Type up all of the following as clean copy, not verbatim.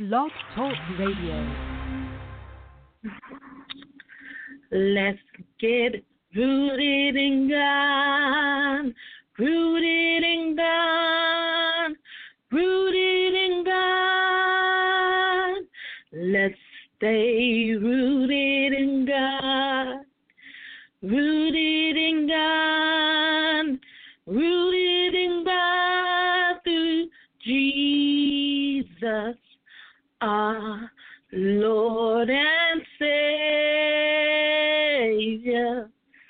Blog Talk Radio. Let's get rooted in God, rooted in God, rooted in God. Let's stay rooted in God, rooted in God, rooted in God through Jesus, our Lord and Savior.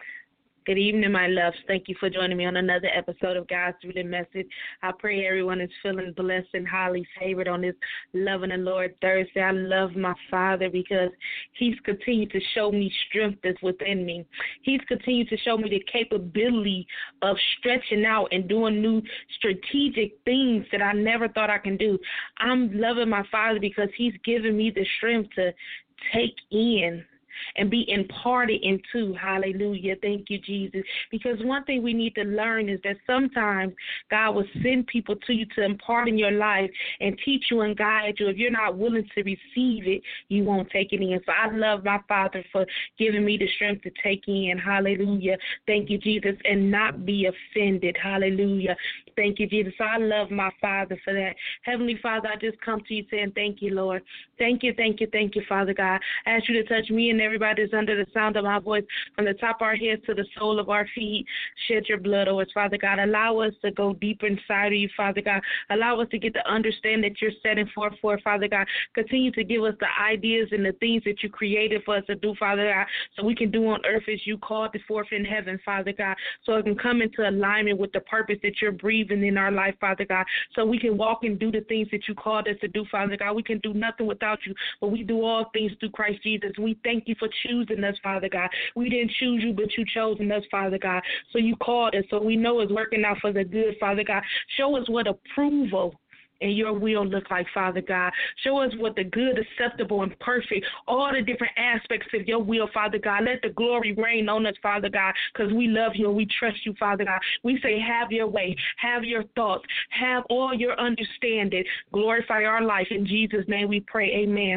Good evening, my loves. Thank you for joining me on another episode of God's Rooted Message. I pray everyone is feeling blessed and highly favored on this Loving the Lord Thursday. I love my Father because He's continued to show me strength that's within me. He's continued to show me the capability of stretching out and doing new strategic things that I never thought I can do. I'm loving my Father because He's given me the strength to take in and be imparted into. Hallelujah. Thank you, Jesus. Because one thing we need to learn is that sometimes God will send people to you to impart in your life and teach you and guide you. If you're not willing to receive it, you won't take it in. So I love my Father for giving me the strength to take in. Hallelujah. Thank you, Jesus. And not be offended. Hallelujah. Thank you, Jesus. So I love my Father for that. Heavenly Father, I just come to you saying thank you, Lord. Thank you, Father God. I ask you to touch me and everybody that's under the sound of my voice, from the top of our heads to the sole of our feet. Shed your blood over us, Father God. Allow us to go deeper inside of you, Father God. Allow us to get to understand that you're setting forth for, Father God. Continue to give us the ideas and the things that you created for us to do, Father God, so we can do on earth as you called it forth in heaven, Father God, so it can come into alignment with the purpose that you're breathing in our life, Father God, so we can walk and do the things that you called us to do, Father God. We can do nothing without you, but we do all things through Christ Jesus. We thank you for choosing us, Father God. We didn't choose you, but you chosen us, Father God. So you called us, so we know it's working out for the good, Father God. Show us what approval and your will look like, Father God. Show us what the good, acceptable, and perfect, all the different aspects of your will, Father God. Let the glory reign on us, Father God, because we love you and we trust you, Father God. We say have your way, have your thoughts, have all your understanding. Glorify our life. In Jesus' name we pray, amen.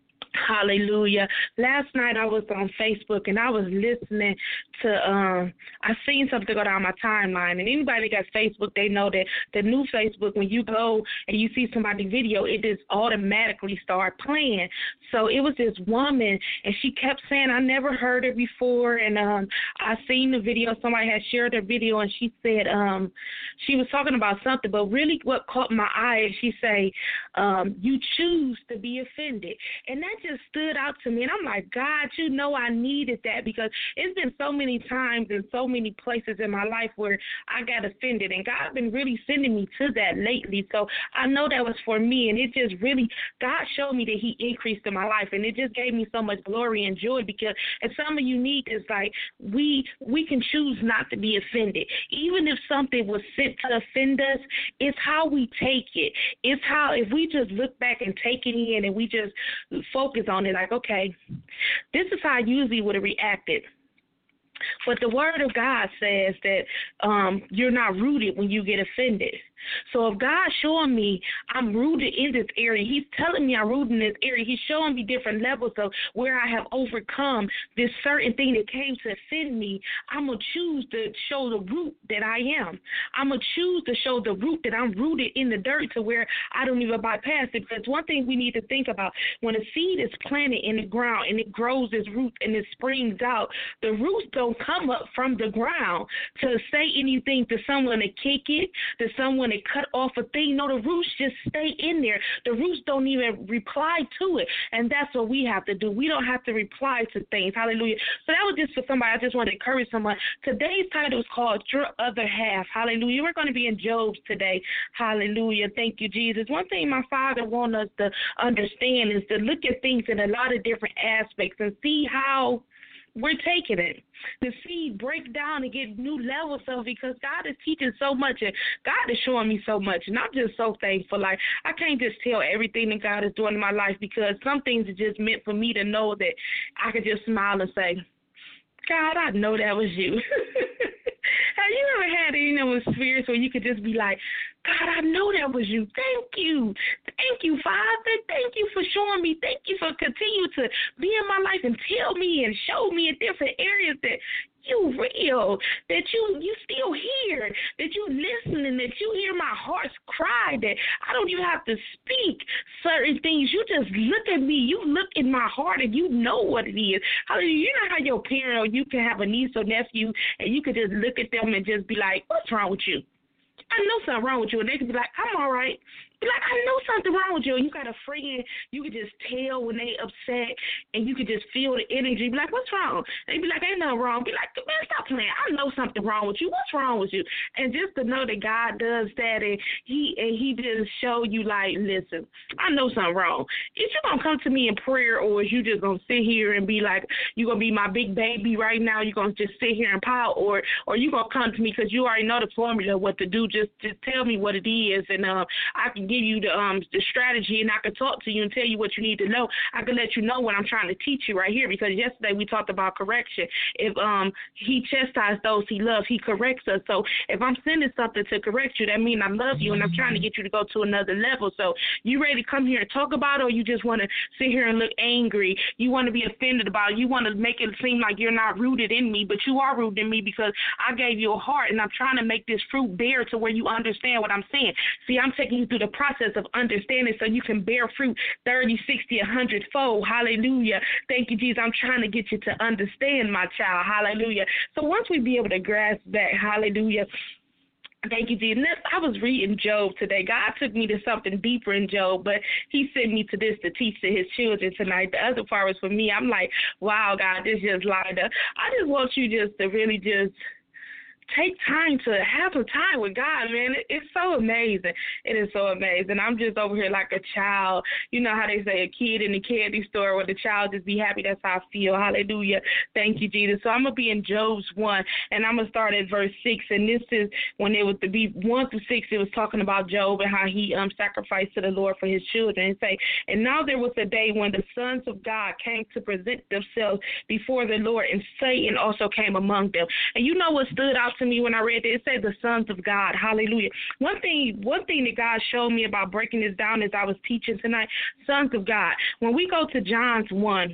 Hallelujah. Last night I was on Facebook and I was listening to, I seen something go down my timeline. And anybody that got Facebook, they know that the new Facebook, when you go and you see somebody's video, it just automatically start playing. So it was this woman and she kept saying, I never heard her before. And I seen the video. Somebody had shared her video and she said, she was talking about something, but really what caught my eye is she say, you choose to be offended. And that just stood out to me, and I'm like, God, you know I needed that, because it's been so many times and so many places in my life where I got offended, and God's been really sending me to that lately, so I know that was for me, and it just really, God showed me that He increased in my life, and it just gave me so much glory and joy, because and some of you need is like, we can choose not to be offended. Even if something was sent to offend us, it's how we take it. It's how, if we just look back and take it in and we just focus on it, like, okay, this is how I usually would have reacted. But the word of God says that you're not rooted when you get offended. So if God's showing me I'm rooted in this area, He's telling me I'm rooted in this area, He's showing me different levels of where I have overcome this certain thing that came to offend me, I'm going to choose to show the root that I am. I'm going to choose to show the root that I'm rooted in the dirt to where I don't even bypass it. Because one thing we need to think about, when a seed is planted in the ground and it grows its roots and it springs out, the roots don't come up from the ground to say anything to someone to kick it, to someone to cut off a thing. No, the roots just stay in there. The roots don't even reply to it. And that's what we have to do. We don't have to reply to things. Hallelujah. So that was just for somebody. I just want to encourage someone. Today's title is called Your Other Half. Hallelujah. We're going to be in Job's today. Hallelujah. Thank you, Jesus. One thing my Father wants us to understand is to look at things in a lot of different aspects and see how we're taking it, to see, break down and get new levels of it, because God is teaching so much and God is showing me so much, and I'm just so thankful. Like, I can't just tell everything that God is doing in my life, because some things are just meant for me to know that I could just smile and say, God, I know that was you. Have you ever had any of those spirits where you could just be like, God, I know that was you. Thank you. Thank you, Father. Thank you showing me. Thank you for continuing to be in my life and tell me and show me in different areas that you real, that you still here, that you listening, that you hear my heart's cry, that I don't even have to speak certain things. You just look at me, you look in my heart, and you know what it is. Hallelujah. You know how your parent, or you can have a niece or nephew, and you can just look at them and just be like, what's wrong with you? I know something wrong with you. And they can be like, I'm all right. Be like, I know something wrong with you. And you got a friend, you can just tell when they upset, and you can just feel the energy. Be like, what's wrong? They be like, ain't nothing wrong. Be like, man, stop playing. I know something wrong with you. What's wrong with you? And just to know that God does that, and he just show you, like, listen, I know something wrong. Is you going to come to me in prayer, or is you just going to sit here and be like, you going to be my big baby right now? You going to just sit here and pout, or you going to come to me because you already know the formula of what to do. Just tell me what it is, and I can give you the strategy, and I can talk to you and tell you what you need to know. I can let you know what I'm trying to teach you right here, because yesterday we talked about correction. If he chastises those he loves, he corrects us. So if I'm sending something to correct you, that means I love you, and I'm trying to get you to go to another level. So you ready to come here and talk about it, or you just want to sit here and look angry? You want to be offended about it? You want to make it seem like you're not rooted in me, but you are rooted in me, because I gave you a heart, and I'm trying to make this fruit bear to where you understand what I'm saying. See, I'm taking you through the process of understanding so you can bear fruit 30, 60, 100-fold. Hallelujah. Thank you, Jesus. I'm trying to get you to understand, my child. Hallelujah. So once we be able to grasp that, hallelujah, thank you, Jesus. I was reading Job today. God took me to something deeper in Job, but he sent me to this to teach to his children tonight. The other part was for me. I'm like, wow, God, this just lined up. I just want you just to really just take time to have some time with God, man. It's so amazing. It is so amazing. I'm just over here like a child. You know how they say a kid in the candy store where the child just be happy. That's how I feel. Hallelujah. Thank you, Jesus. So I'm going to be in Job's 1, and I'm going to start at verse 6. And this is when it was to be 1 through 6, it was talking about Job and how he sacrificed to the Lord for his children. And say, and now there was a day when the sons of God came to present themselves before the Lord, and Satan also came among them. And you know what stood out to me when I read it? It said the sons of God. Hallelujah. One thing that God showed me about breaking this down as I was teaching tonight, sons of God. When we go to John's 1,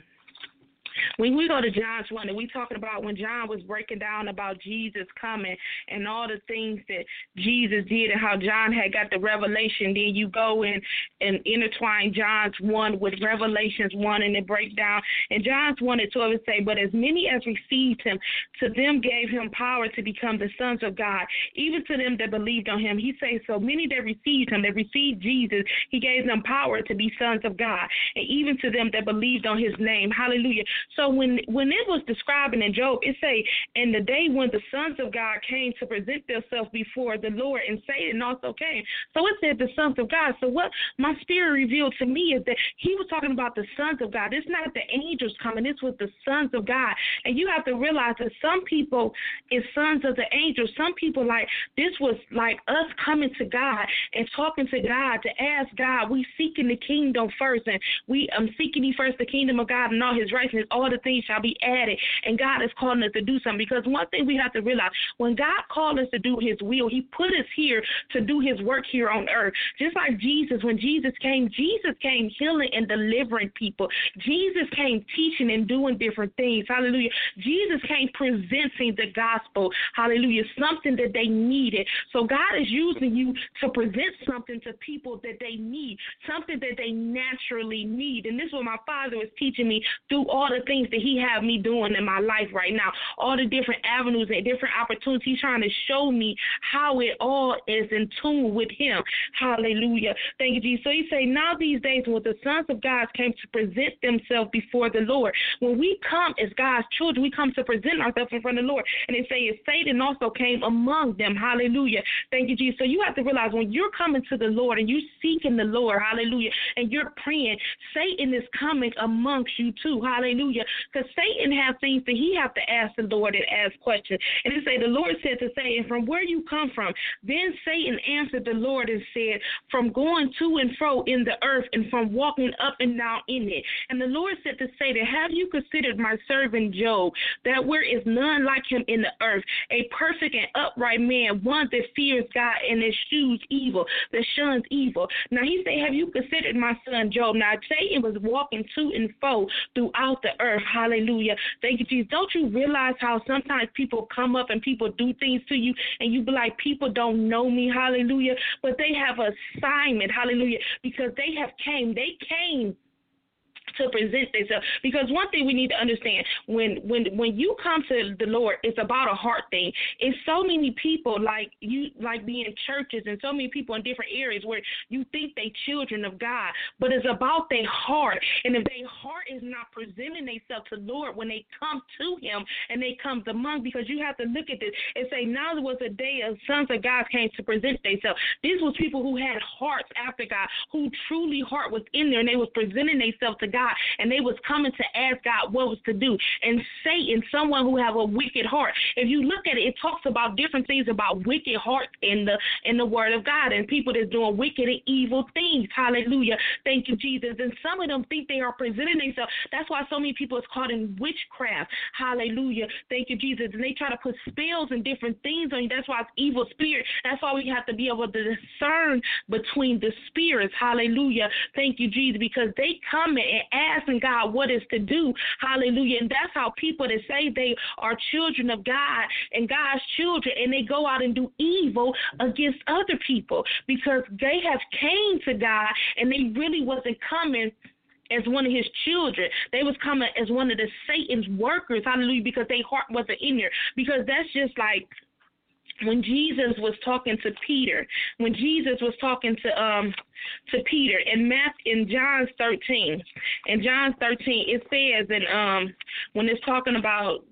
when we go to John's 1, and we talking about when John was breaking down about Jesus coming and all the things that Jesus did and how John had got the revelation, then you go in and intertwine John's 1 with Revelations 1, and it break down. And John's 1 and 12 it say, but as many as received him, to them gave him power to become the sons of God, even to them that believed on him. He says, so many that received him, that received Jesus, he gave them power to be sons of God, and even to them that believed on his name. Hallelujah. So when it was describing in Job, it say, and the day when the sons of God came to present themselves before the Lord, and Satan also came. So it said the sons of God. So what my spirit revealed to me is that he was talking about the sons of God. It's not the angels coming. It's with the sons of God. And you have to realize that some people is sons of the angels. Some people, like, this was like us coming to God and talking to God to ask God. We seeking the kingdom first, and we seeking ye first the kingdom of God and all his righteousness. All the things shall be added, and God is calling us to do something. Because one thing we have to realize, when God called us to do his will, he put us here to do his work here on earth. Just like Jesus, when Jesus came healing and delivering people. Jesus came teaching and doing different things. Hallelujah. Jesus came presenting the gospel. Hallelujah. Something that they needed. So God is using you to present something to people that they need, something that they naturally need. And this is what my Father was teaching me through all the things that he have me doing in my life right now, all the different avenues and different opportunities. He's trying to show me how it all is in tune with him. Hallelujah. Thank you, Jesus. So he say, now these days when the sons of God came to present themselves before the Lord. When we come as God's children, we come to present ourselves in front of the Lord. And it say, Satan also came among them. Hallelujah. Thank you, Jesus. So you have to realize, when you're coming to the Lord and you're seeking the Lord, hallelujah, and you're praying, Satan is coming amongst you too. Hallelujah. Hallelujah. Because Satan has things that he have to ask the Lord and ask questions. And it say, the Lord said to Satan, from where you come from? Then Satan answered the Lord and said, from going to and fro in the earth and from walking up and down in it. And the Lord said to Satan, have you considered my servant Job, that there is none like him in the earth, a perfect and upright man, one that fears God and eschews evil, that shuns evil. Now he said, have you considered my son Job? Now Satan was walking to and fro throughout the earth. Hallelujah. Thank you, Jesus. Don't you realize how sometimes people come up and people do things to you and you be like, people don't know me, hallelujah, but they have an assignment, hallelujah, because they came to present themselves. Because one thing we need to understand, when you come to the Lord, it's about a heart thing. It's so many people like being in churches and so many people in different areas where you think they children of God, but it's about their heart. And if their heart is not presenting themselves to the Lord when they come to him and they come among, because you have to look at this and say, now there was a day of sons of God came to present themselves. These was people who had hearts after God, who truly heart was in there, and they was presenting themselves to God, and they was coming to ask God what was to do. And Satan, someone who have a wicked heart, if you look at it, it talks about different things about wicked heart in the word of God, and people that's doing wicked and evil things. Hallelujah. Thank you, Jesus. And some of them think they are presenting themselves. That's why so many people is caught in witchcraft. Hallelujah. Thank you, Jesus. And they try to put spells and different things on you. That's why it's evil spirit. That's why we have to be able to discern between the spirits. Hallelujah. Thank you, Jesus, because they come in and asking God what is to do. Hallelujah. And that's how people that say they are children of God and God's children, and they go out and do evil against other people because they have came to God and they really wasn't coming as one of his children. They was coming as one of the Satan's workers. Hallelujah. Because their heart wasn't in there. Because that's just like when Jesus was talking to Peter, when Jesus was talking to Peter in John 13. In John 13, it says, and when it's talking about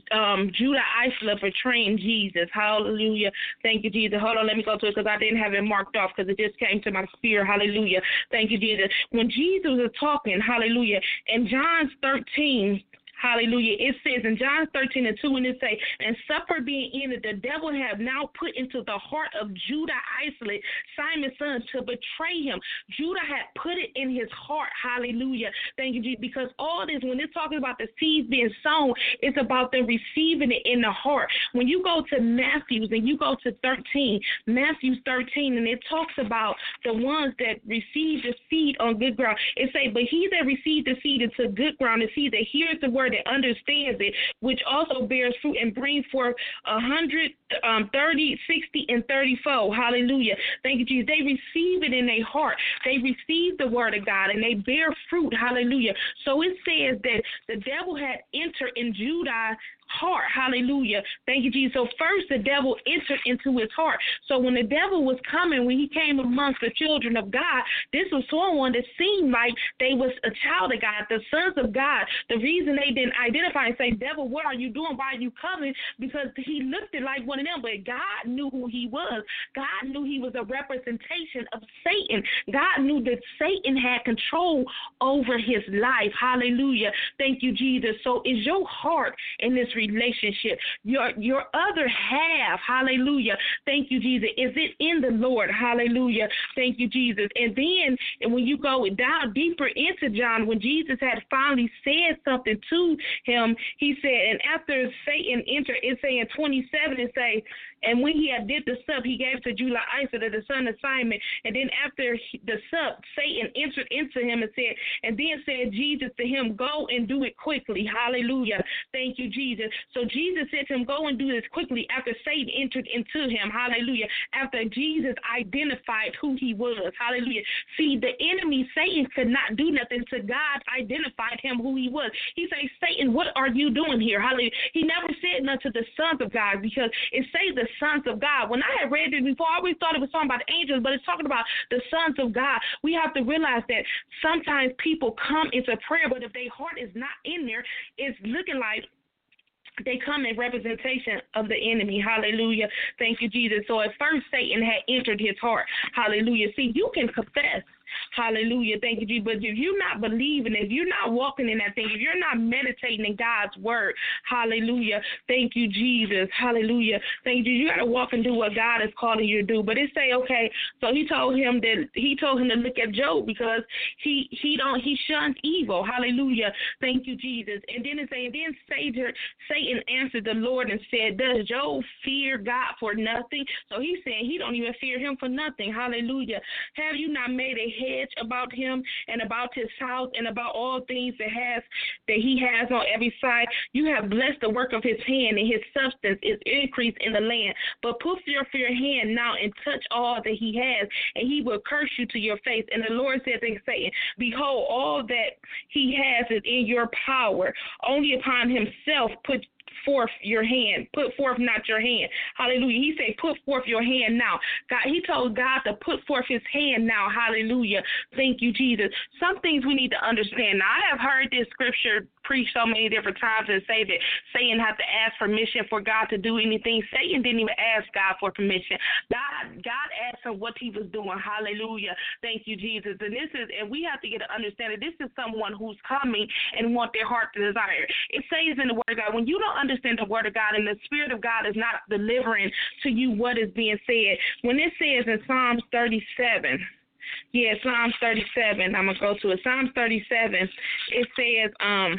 Judah Iscariot betraying Jesus. Hallelujah. Thank you, Jesus. Hold on, let me go to it because I didn't have it marked off because it just came to my spirit. Hallelujah. Thank you, Jesus. When Jesus was talking, hallelujah, in John 13, hallelujah. It says in John 13:2, when it say, and supper being ended, the devil have now put into the heart of Judah Iscariot, Simon's son, to betray him. Judah had put it in his heart. Hallelujah. Thank you, Jesus. Because all this, when it's talking about the seeds being sown, it's about them receiving it in the heart. When you go to Matthew and you go to Matthew 13, and it talks about the ones that receive the seed on good ground. It say, but he that received the seed into good ground is he that hears the word that understands it, which also bears fruit and brings forth 100, 30, 60, and 30-fold. Hallelujah. Thank you, Jesus. They receive it in their heart. They receive the word of God, and they bear fruit. Hallelujah. So it says that the devil had entered in Judah's heart. Hallelujah. Thank you, Jesus. So first the devil entered into his heart. So when the devil was coming, when he came amongst the children of God, this was someone that seemed like they was a child of God, the sons of God. The reason they didn't identify and say, devil, what are you doing? Why are you coming? Because he looked like one of them, but God knew who he was. God knew he was a representation of Satan. God knew that Satan had control over his life. Hallelujah. Thank you, Jesus. So is your heart in this relationship, your other half, hallelujah, thank you, Jesus, is it in the Lord? Hallelujah, thank you, Jesus. And then when you go down deeper into John, when Jesus had finally said something to him, he said, and after Satan entered, it's saying 27, and say, and when he had did the sup, he gave to Judah Iscariot, the son of Simon. And then after the sup, Satan entered into him and said, and then said Jesus to him, go and do it quickly. Hallelujah. Thank you, Jesus. So Jesus said to him, go and do this quickly after Satan entered into him. Hallelujah. After Jesus identified who he was. Hallelujah. See, the enemy, Satan, could not do nothing till God identified him who he was. He said, Satan, what are you doing here? Hallelujah. He never said nothing to the sons of God, because it says the sons of God. When I had read it before, I always thought it was talking about angels, but it's talking about the sons of God. We have to realize that sometimes people come into prayer, but if their heart is not in there, it's looking like they come in representation of the enemy. Hallelujah. Thank you, Jesus. So at first Satan had entered his heart. Hallelujah. See, you can confess Hallelujah. Thank you, Jesus. But if you're not believing, if you're not walking in that thing, if you're not meditating in God's word, hallelujah. Thank you, Jesus. Hallelujah. Thank you, Jesus. You got to walk and do what God is calling you to do. But it say, okay, so he told him to look at Job because he shuns evil. Hallelujah. Thank you, Jesus. And then it say, and then Satan answered the Lord and said, does Job fear God for nothing? So he's saying he don't even fear him for nothing. Hallelujah. Have you not made a hedge about him and about his house and about all things that he has on every side? You have blessed the work of his hand, and his substance is increased in the land. But put forth your hand now and touch all that he has, and he will curse you to your face. And the Lord said to Satan, behold, all that he has is in your power. Only upon himself put forth your hand. Put forth not your hand. Hallelujah. He said, put forth your hand now. God, he told God to put forth his hand now. Hallelujah. Thank you, Jesus. Some things we need to understand. Now, I have heard this scripture preached so many different times and say that Satan had to ask permission for God to do anything. Satan didn't even ask God for permission. God asked him what he was doing. Hallelujah. Thank you, Jesus. And we have to get an understanding. This is someone who's coming and want their heart to desire. It says in the word of God, when you don't understand the word of God and the Spirit of God is not delivering to you what is being said, when it says in Psalms 37, Psalms 37, I'm going to go to it. Psalms 37, it says,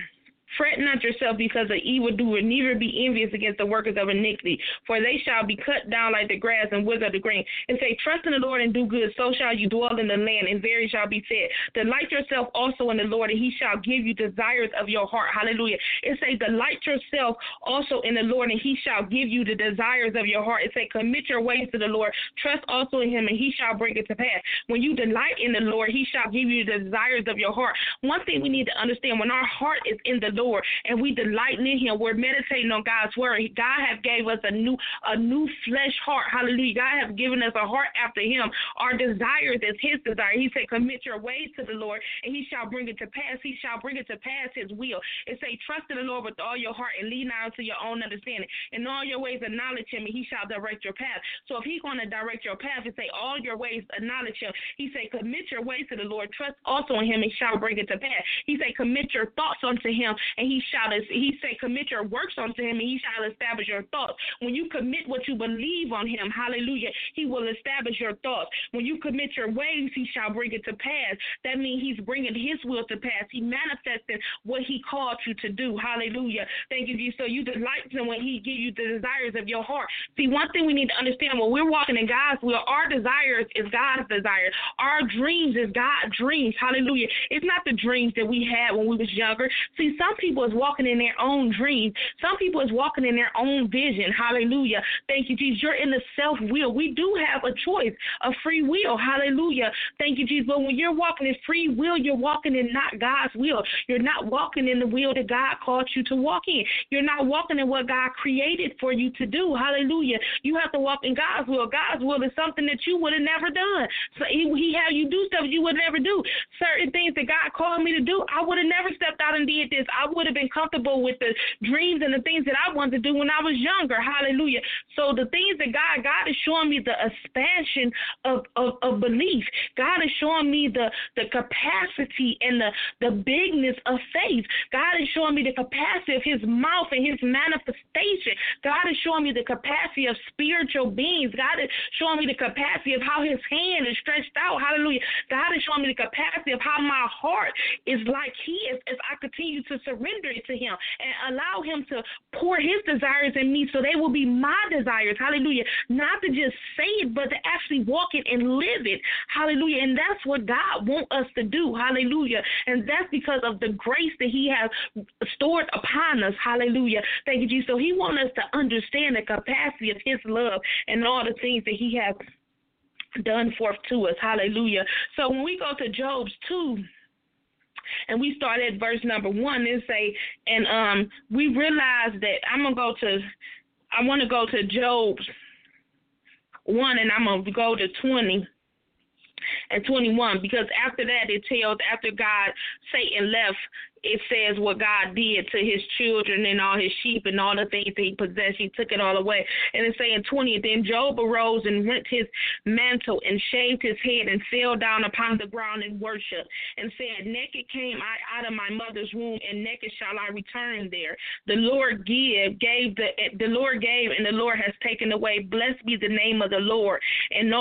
fret not yourself because of evildoer, neither be envious against the workers of iniquity, for they shall be cut down like the grass and wither the green. And say, trust in the Lord and do good, so shall you dwell in the land, and there shall be fed. Delight yourself also in the Lord, and he shall give you desires of your heart. Hallelujah. It say, delight yourself also in the Lord, and he shall give you the desires of your heart. It say, commit your ways to the Lord, trust also in him, and he shall bring it to pass. When you delight in the Lord, he shall give you the desires of your heart. One thing we need to understand, when our heart is in the Lord and we delight in him, we're meditating on God's word. God has gave us a new flesh heart. Hallelujah. God has given us a heart after him. Our desires is his desire. He said, commit your ways to the Lord, and he shall bring it to pass. He shall bring it to pass his will. It say, trust in the Lord with all your heart and lean not unto your own understanding. In all your ways acknowledge him, and he shall direct your path. So if he's going to direct your path, it say, all your ways acknowledge him. He say, commit your ways to the Lord, trust also in him, and shall bring it to pass. He say, commit your thoughts unto him, and he say, commit your works unto him, and he shall establish your thoughts. When you commit what you believe on him, hallelujah, he will establish your thoughts. When you commit your ways, he shall bring it to pass. That means he's bringing his will to pass. He manifested what he called you to do. Hallelujah. Thank you, Jesus. So you delight him when he gives you the desires of your heart. See, one thing we need to understand, when we're walking in God's will, our desires is God's desires. Our dreams is God's dreams. Hallelujah. It's not the dreams that we had when we was younger. See, some people is walking in their own dreams. Some people is walking in their own vision. Hallelujah. Thank you, Jesus. You're in the self-will. We do have a choice of free will. Hallelujah. Thank you, Jesus. But when you're walking in free will, you're walking in not God's will. You're not walking in the will that God called you to walk in. You're not walking in what God created for you to do. Hallelujah. You have to walk in God's will. God's will is something that you would have never done. So he have you do stuff you would never do. Certain things that God called me to do, I would have never stepped out and did this. I would have been comfortable with the dreams and the things that I wanted to do when I was younger. Hallelujah. So the things that God is showing me the expansion of belief. God is showing me the capacity and the bigness of faith. God is showing me the capacity of his mouth and his manifestation. God is showing me the capacity of spiritual beings. God is showing me the capacity of how his hand is stretched out. Hallelujah. God is showing me the capacity of how my heart is like his as I continue to surrender it to him and allow him to pour his desires in me so they will be my desires. Hallelujah. Not to just say it, but to actually walk it and live it. Hallelujah. And that's what God wants us to do. Hallelujah. And that's because of the grace that he has stored upon us. Hallelujah. Thank you, Jesus. So he wants us to understand the capacity of his love and all the things that he has done forth to us. Hallelujah. So when we go to Job 2, and we start at verse number 1, and say, and we realize that I want to go to Job 1, and I'm going to go to 20 and 21, because after that it tells, after Satan left, it says what God did to his children and all his sheep and all the things that he possessed. He took it all away. And it's saying 20, then Job arose and rent his mantle and shaved his head and fell down upon the ground and worshiped and said, naked came I out of my mother's womb, and naked shall I return there. The Lord gave, the Lord gave, and the Lord has taken away. Blessed be the name of the Lord. And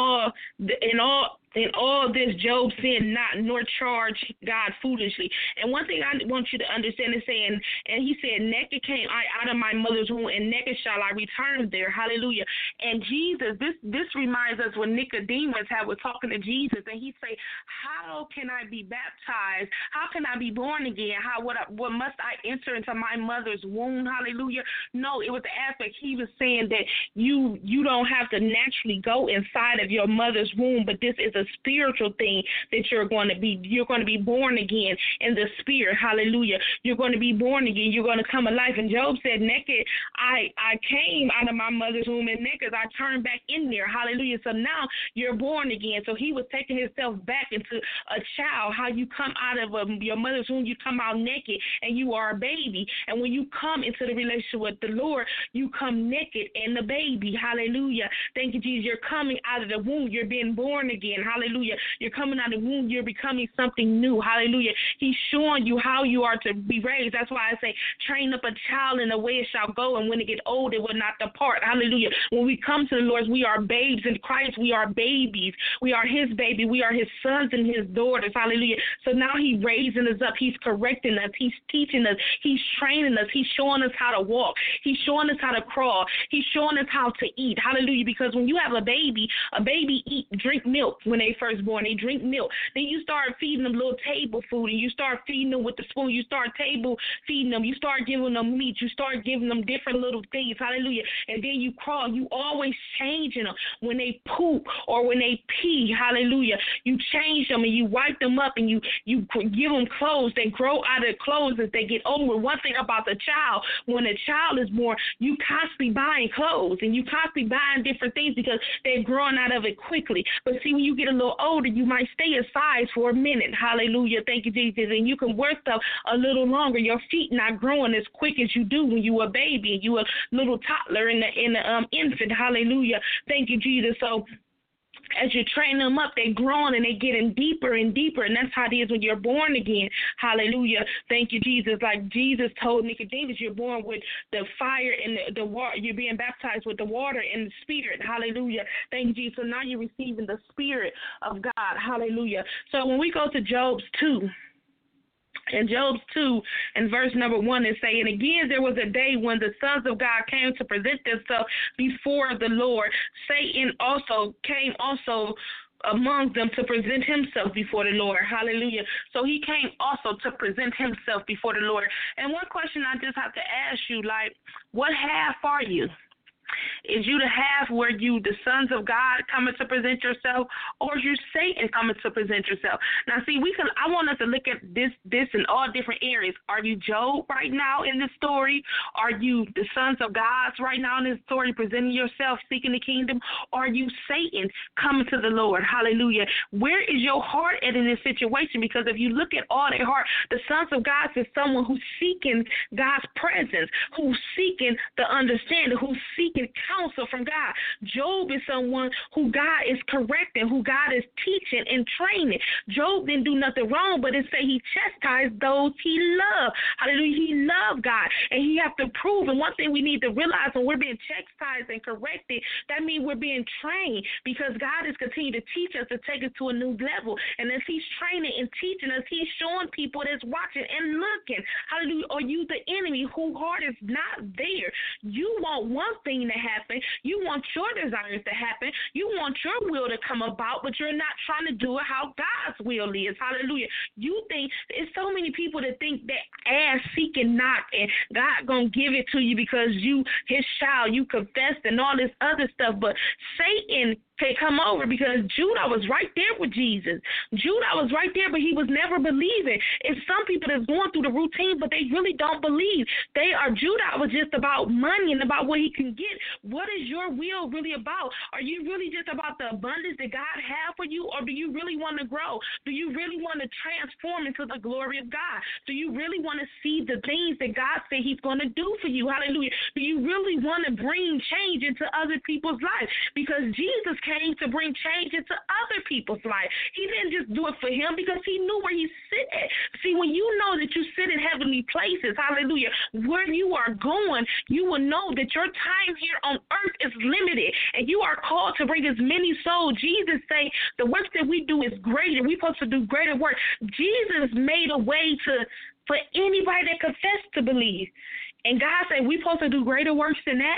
in all this, Job sinned not, nor charged God foolishly. And one thing I want you to understand is saying, and he said, naked came I out of my mother's womb, and naked shall I return there. Hallelujah. And Jesus, this reminds us when Nicodemus was talking to Jesus, and he say, how can I be baptized? How can I be born again? What must I enter into my mother's womb? Hallelujah. No, it was the aspect. He was saying that you don't have to naturally go inside of your mother's womb, but this is a spiritual thing that you're going to be born again in the spirit. Hallelujah. You're going to be born again. You're going to come alive. And Job said, naked I came out of my mother's womb, and naked I turned back in there. Hallelujah. So now you're born again. So he was taking himself back into a child. How you come out of your mother's womb, you come out naked and you are a baby. And when you come into the relationship with the Lord, you come naked and the baby. Hallelujah. Thank you, Jesus. You're coming out of the womb. You're being born again. Hallelujah. You're coming out of the womb. You're becoming something new. Hallelujah. He's showing you how you are to be raised. That's why I say, train up a child in the way it shall go, and when it get old, it will not depart. Hallelujah. When we come to the Lord, we are babes in Christ. We are babies. We are his baby. We are his sons and his daughters. Hallelujah. So now he's raising us up. He's correcting us. He's teaching us. He's training us. He's showing us how to walk. He's showing us how to crawl. He's showing us how to eat. Hallelujah. Because when you have a baby drink milk. When they first born, they drink milk. Then you start feeding them little table food, and you start feeding them with the spoon. You start table feeding them. You start giving them meat. You start giving them different little things. Hallelujah. And then you crawl. You always changing them. When they poop or when they pee, hallelujah, you change them and you wipe them up, and you give them clothes. They grow out of clothes as they get older. One thing about the child, when a child is born, you constantly buying clothes and you constantly buying different things because they're growing out of it quickly. But see, when you get a little older, you might stay a size for a minute. Hallelujah. Thank you, Jesus. And you can wear stuff a little longer. Your feet not growing as quick as you do when you a baby and you a little toddler in the infant. Hallelujah. Thank you, Jesus. So as you train them up, they're growing and they're getting deeper and deeper. And that's how it is when you're born again. Hallelujah. Thank you, Jesus. Like Jesus told Nicodemus, you're born with the fire and the water. You're being baptized with the water and the spirit. Hallelujah. Thank you, Jesus. So now you're receiving the spirit of God. Hallelujah. So when we go to Job 2, in Job 2, and verse number 1, is saying, again, there was a day when the sons of God came to present themselves before the Lord. Satan also came among them to present himself before the Lord. Hallelujah. So he came also to present himself before the Lord. And one question I just have to ask you, like, what half are you? Is you the half where you the sons of God coming to present yourself, or is you Satan coming to present yourself? Now, see, I want us to look at this in all different areas. Are you Job right now in this story? Are you the sons of God right now in this story, presenting yourself, seeking the kingdom? Or are you Satan coming to the Lord? Hallelujah. Where is your heart at in this situation? Because if you look at all their heart, the sons of God is someone who's seeking God's presence, who's seeking the understanding, who's seeking counsel from God. Job is someone who God is correcting, who God is teaching and training. Job didn't do nothing wrong, but it say he chastised those he loved. Hallelujah. He loved God, and he have to prove. And one thing we need to realize, when we're being chastised and corrected, that means we're being trained, because God is continuing to teach us to take us to a new level. And as he's training and teaching us, he's showing people that's watching and looking. Hallelujah. Are you the enemy whose heart is not there? You want one thing to happen. You want your desires to happen. You want your will to come about, but you're not trying to do it how God's will is. Hallelujah. You think, it's so many people that think that ask, seek, and knock, and God gonna give it to you because you his child, you confessed and all this other stuff. But Satan come over, because Judah was right there with Jesus. Judah was right there, but he was never believing. It's some people that's going through the routine, but they really don't believe. Judah was just about money and about what he can get. What is your will really about? Are you really just about the abundance that God has for you, or do you really want to grow? Do you really want to transform into the glory of God? Do you really want to see the things that God said he's going to do for you? Hallelujah. Do you really want to bring change into other people's lives? Because Jesus came to bring change into other people's life. He didn't just do it for him, because he knew where he sit at. See, when you know that you sit in heavenly places, hallelujah, where you are going, you will know that your time here on earth is limited, and you are called to bring as many souls. Jesus say the work that we do is greater. We're supposed to do greater work. Jesus made a way for anybody that confess to believe. And God said we're supposed to do greater works than that.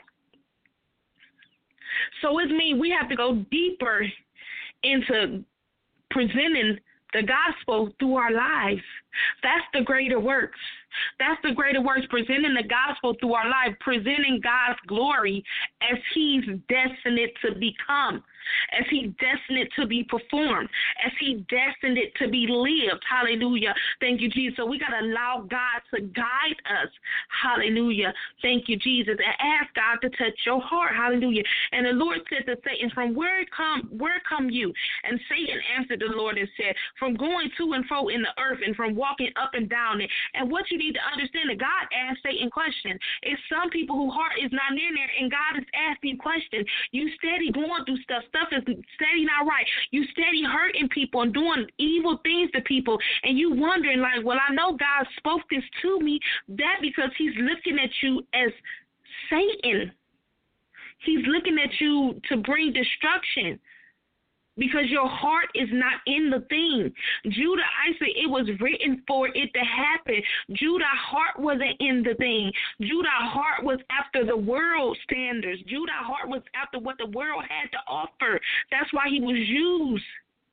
So it means we have to go deeper into presenting the gospel through our lives. That's the greater works. That's the greater works, presenting the gospel through our life, presenting God's glory as he's destined it to become, as he's destined it to be performed, as he's destined it to be lived. Hallelujah. Thank you, Jesus. So we got to allow God to guide us. Hallelujah. Thank you, Jesus. And ask God to touch your heart. Hallelujah. And the Lord said to Satan, from where come you? And Satan answered the Lord and said, from going to and fro in the earth, and from walking up and down it. And what you need to understand, that God asked Satan questions. It's some people whose heart is not in there, and God is asking questions. You steady going through stuff. Stuff is steady not right. You steady hurting people and doing evil things to people, and you wondering like, well, I know God spoke this to me. That because he's looking at you as Satan. He's looking at you to bring destruction, because your heart is not in the thing. Judah, I say it was written for it to happen. Judah's heart wasn't in the thing. Judah's heart was after the world standards. Judah's heart was after what the world had to offer. That's why he was used.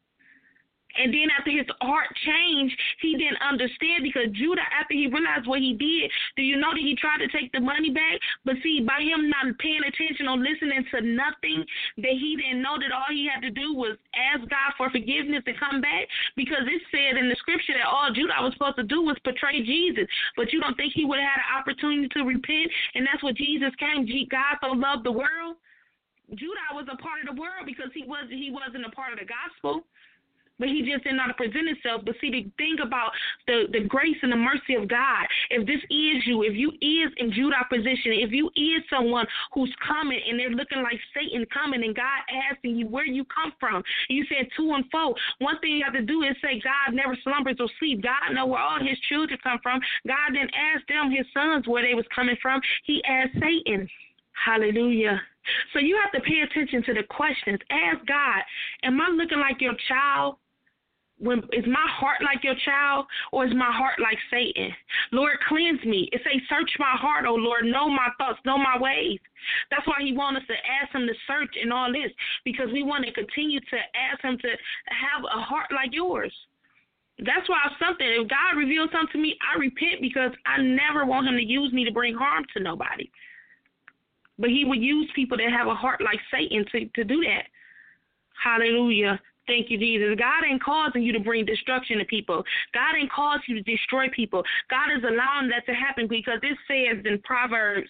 And then after his heart changed, he didn't understand, because Judah, after he realized what he did, do you know that he tried to take the money back? But see, by him not paying attention or listening to nothing, that he didn't know that all he had to do was ask God for forgiveness and come back, because it said in the scripture that all Judah was supposed to do was betray Jesus. But you don't think he would have had an opportunity to repent? And that's what Jesus came. God so loved the world. Judah was a part of the world because he wasn't a part of the gospel. But he just didn't know how to present himself. But see, the thing about the grace and the mercy of God, if this is you, if you is in Judah's position, if you is someone who's coming and they're looking like Satan coming, and God asking you where you come from, you said to and fro. One thing you have to do is say God never slumbers or sleep. God knows where all his children come from. God didn't ask them, his sons, where they was coming from. He asked Satan. Hallelujah. So you have to pay attention to the questions. Ask God, am I looking like your child? Is my heart like your child, or is my heart like Satan? Lord, cleanse me. It says, search my heart, oh Lord, know my thoughts, know my ways. That's why he wants us to ask him to search in all this, because we want to continue to ask him to have a heart like yours. That's why if God reveals something to me, I repent, because I never want him to use me to bring harm to nobody. But he would use people that have a heart like Satan to do that. Hallelujah. Thank you, Jesus. God ain't causing you to bring destruction to people. God ain't caused you to destroy people. God is allowing that to happen, because it says in Proverbs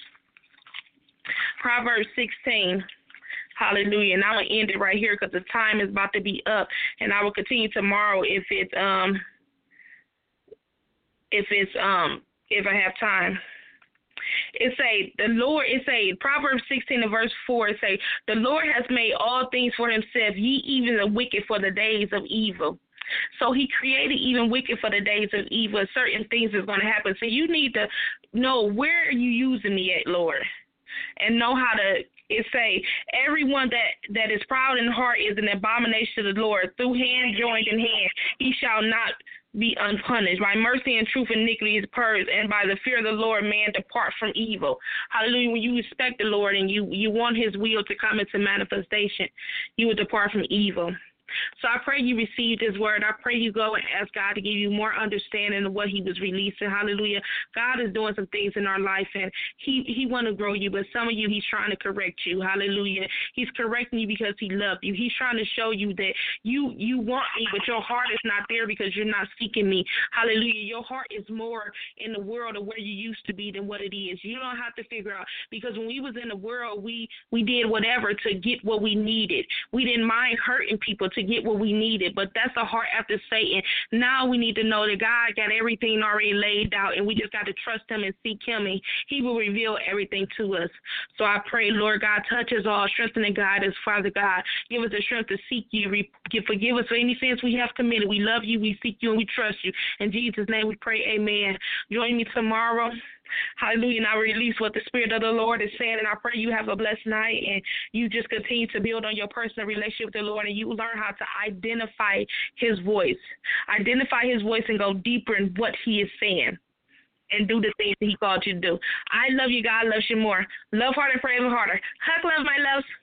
16, hallelujah. And I'm going to end it right here, because the time is about to be up, and I will continue tomorrow if I have time. Proverbs 16 and verse 4, it say, the Lord has made all things for himself, ye even the wicked for the days of evil. So he created even wicked for the days of evil. Certain things is going to happen. So you need to know, where are you using me at, Lord? And know how to, it say, everyone that is proud in heart is an abomination to the Lord. Through hand joined in hand, he shall not be unpunished. By mercy and truth iniquity is purged, and by the fear of the Lord man depart from evil. Hallelujah. When you respect the Lord and you want his will to come into manifestation, you will depart from evil. So I pray you receive this word. I pray you go and ask God to give you more understanding of what he was releasing. Hallelujah. God is doing some things in our life, and he want to grow you, but some of you, he's trying to correct you. Hallelujah. He's correcting you because he loves you. He's trying to show you that you want me, but your heart is not there because you're not seeking me. Hallelujah. Your heart is more in the world of where you used to be than what it is. You don't have to figure out, because when we was in the world, we did whatever to get what we needed. We didn't mind hurting people to get what we needed, but that's a heart after Satan. Now we need to know that God got everything already laid out, and we just got to trust him and seek him, and he will reveal everything to us. So I pray, Lord God, touch us all, strengthen and guide us, Father God. Give us the strength to seek you. Forgive us for any sins we have committed. We love you, we seek you, and we trust you. In Jesus' name we pray, amen. Join me tomorrow. Hallelujah. And I release what the Spirit of the Lord is saying, and I pray you have a blessed night, and you just continue to build on your personal relationship with the Lord, and you learn how to identify his voice. Identify his voice and go deeper in what he is saying, and do the things that he called you to do. I love you. God loves you more. Love harder, pray even harder. Hug, love, my loves.